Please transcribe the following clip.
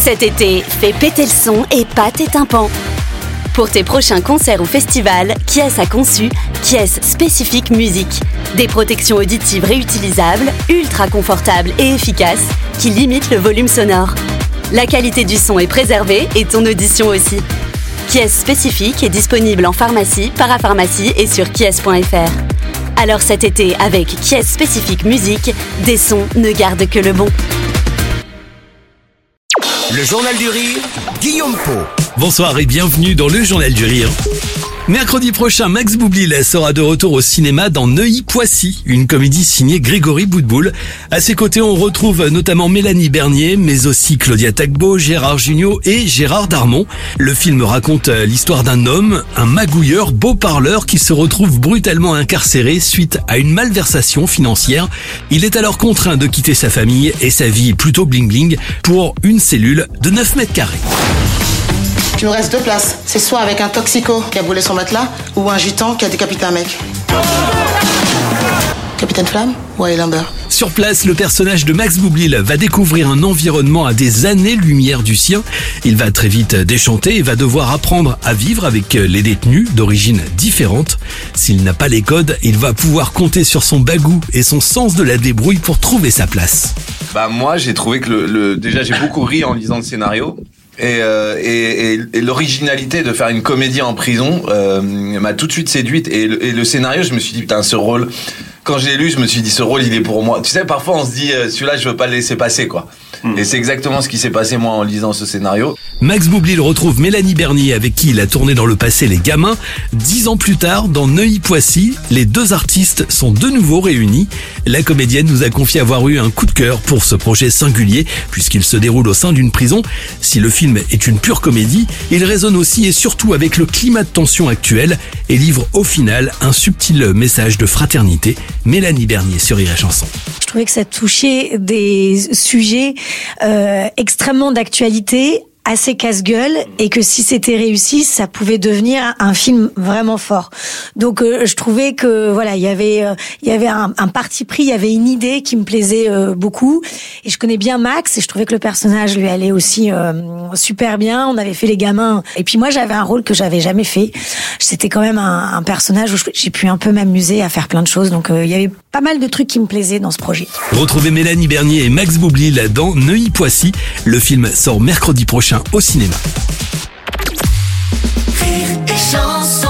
Cet été, fais péter le son et pas tes tympans. Pour tes prochains concerts ou festivals, Kies a conçu Kies Specific Music. Des protections auditives réutilisables, ultra confortables et efficaces, qui limitent le volume sonore. La qualité du son est préservée et ton audition aussi. Kies Specific est disponible en pharmacie, parapharmacie et sur kies.fr. Alors cet été, avec Kies Specific Music, des sons ne gardent que le bon. Le Journal du Rire, Guillaume Pau. Bonsoir et bienvenue dans le Journal du Rire. Mercredi prochain, Max Boublil sera de retour au cinéma dans Neuilly-Poissy, une comédie signée Grégory Boutboul. À ses côtés, on retrouve notamment Mélanie Bernier, mais aussi Claudia Tagbo, Gérard Jugnot et Gérard Darmon. Le film raconte l'histoire d'un homme, un magouilleur, beau parleur, qui se retrouve brutalement incarcéré suite à une malversation financière. Il est alors contraint de quitter sa famille et sa vie plutôt bling-bling pour une cellule de 9 mètres carrés. Il nous reste 2 places. C'est soit avec un toxico qui a brûlé son matelas ou un gitan qui a décapité un mec. Capitaine Flamme ou Highlander? Sur place, le personnage de Max Boublil va découvrir un environnement à des années-lumière du sien. Il va très vite déchanter et va devoir apprendre à vivre avec les détenus d'origine différente. S'il n'a pas les codes, il va pouvoir compter sur son bagou et son sens de la débrouille pour trouver sa place. Moi, j'ai trouvé que déjà, j'ai beaucoup ri en lisant le scénario. Et l'originalité de faire une comédie en prison m'a tout de suite séduite, et le scénario, je me suis dit putain, ce rôle, quand je l'ai lu, je me suis dit ce rôle il est pour moi. Tu sais, parfois on se dit celui-là je veux pas le laisser passer quoi. Et c'est exactement ce qui s'est passé moi en lisant ce scénario. Max Boublil retrouve Mélanie Bernier avec qui il a tourné dans le passé Les Gamins. 10 ans plus tard, dans Neuilly-Poissy, les deux artistes sont de nouveau réunis. La comédienne nous a confié avoir eu un coup de cœur pour ce projet singulier puisqu'il se déroule au sein d'une prison. Si le film est une pure comédie, il résonne aussi et surtout avec le climat de tension actuel et livre au final un subtil message de fraternité. Mélanie Bernier sur Rire et Chanson. Je trouvais que ça touchait des sujets extrêmement d'actualité, assez casse-gueule, et que si c'était réussi, ça pouvait devenir un film vraiment fort. Donc je trouvais que voilà, il y avait un parti pris, il y avait une idée qui me plaisait beaucoup, et je connais bien Max et je trouvais que le personnage lui allait aussi super bien. On avait fait Les Gamins et puis moi j'avais un rôle que j'avais jamais fait. C'était quand même un personnage où j'ai pu un peu m'amuser à faire plein de choses, donc il y avait pas mal de trucs qui me plaisaient dans ce projet. Retrouvez Mélanie Bernier et Max Boublil dans Neuilly-Poissy. Le film sort mercredi prochain au cinéma. Rire et Chanson.